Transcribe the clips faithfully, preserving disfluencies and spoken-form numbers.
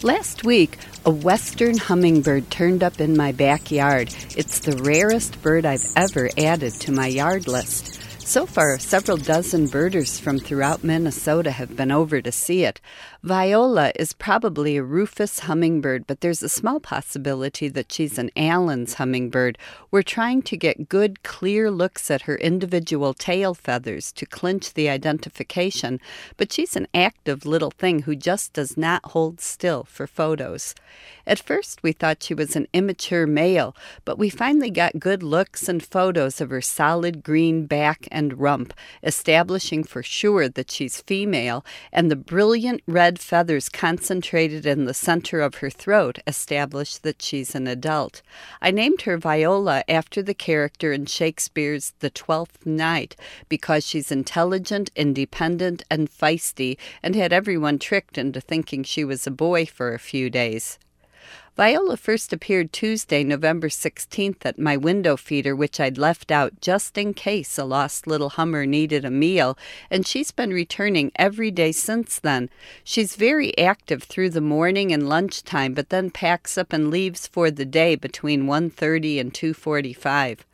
Last week, a western hummingbird turned up in my backyard. It's the rarest bird I've ever added to my yard list. So far, several dozen birders from throughout Minnesota have been over to see it. Viola is probably a rufous hummingbird, but there's a small possibility that she's an Allen's hummingbird. We're trying to get good, clear looks at her individual tail feathers to clinch the identification, but she's an active little thing who just does not hold still for photos. At first, we thought she was an immature male, but we finally got good looks and photos of her solid green back and rump, establishing for sure that she's female, and the brilliant red feathers concentrated in the center of her throat establish that she's an adult. I named her Viola after the character in Shakespeare's The Twelfth Night because she's intelligent, independent, and feisty, and had everyone tricked into thinking she was a boy for a few days. Viola first appeared Tuesday, November sixteenth at my window feeder, which I'd left out just in case a lost little hummer needed a meal, and she's been returning every day since then. She's very active through the morning and lunchtime, but then packs up and leaves for the day between one thirty and two forty-five.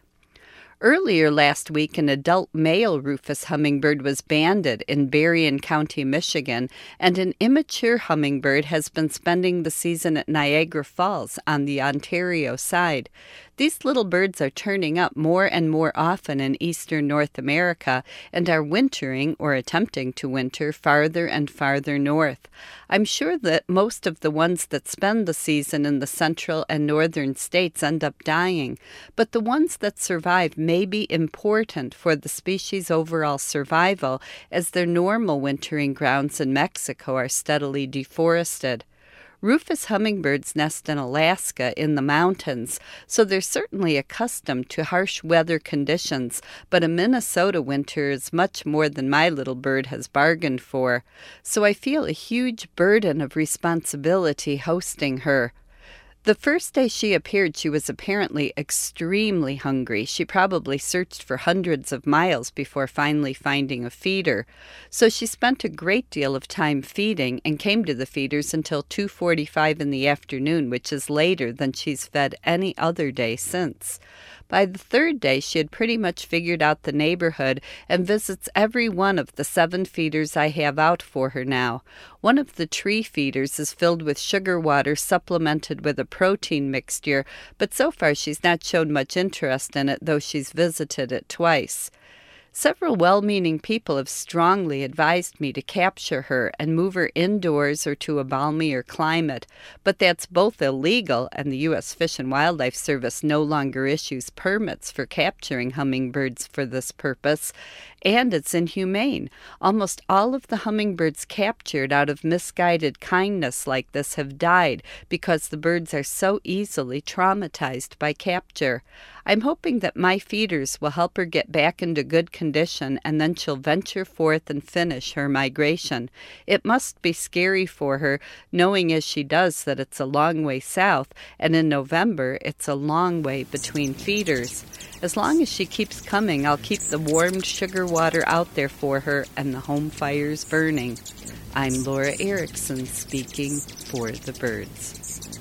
Earlier last week, an adult male rufous hummingbird was banded in Berrien County, Michigan, and an immature hummingbird has been spending the season at Niagara Falls on the Ontario side. These little birds are turning up more and more often in eastern North America and are wintering or attempting to winter farther and farther north. I'm sure that most of the ones that spend the season in the central and northern states end up dying, but the ones that survive may be important for the species' overall survival as their normal wintering grounds in Mexico are steadily deforested. Rufous hummingbirds nest in Alaska in the mountains, so they're certainly accustomed to harsh weather conditions, but a Minnesota winter is much more than my little bird has bargained for, so I feel a huge burden of responsibility hosting her. The first day she appeared, she was apparently extremely hungry. She probably searched for hundreds of miles before finally finding a feeder. So she spent a great deal of time feeding and came to the feeders until two forty-five in the afternoon, which is later than she's fed any other day since. By the third day, she had pretty much figured out the neighborhood and visits every one of the seven feeders I have out for her now. One of the tree feeders is filled with sugar water supplemented with a protein mixture, but so far she's not shown much interest in it, though she's visited it twice. Several well-meaning people have strongly advised me to capture her and move her indoors or to a balmier climate, but that's both illegal, and the U S Fish and Wildlife Service no longer issues permits for capturing hummingbirds for this purpose, and it's inhumane. Almost all of the hummingbirds captured out of misguided kindness like this have died because the birds are so easily traumatized by capture. I'm hoping that my feeders will help her get back into good condition, and then she'll venture forth and finish her migration. It must be scary for her, knowing as she does that it's a long way south, and in November it's a long way between feeders. As long as she keeps coming, I'll keep the warmed sugar water out there for her and the home fires burning. I'm Laura Erickson speaking for the birds.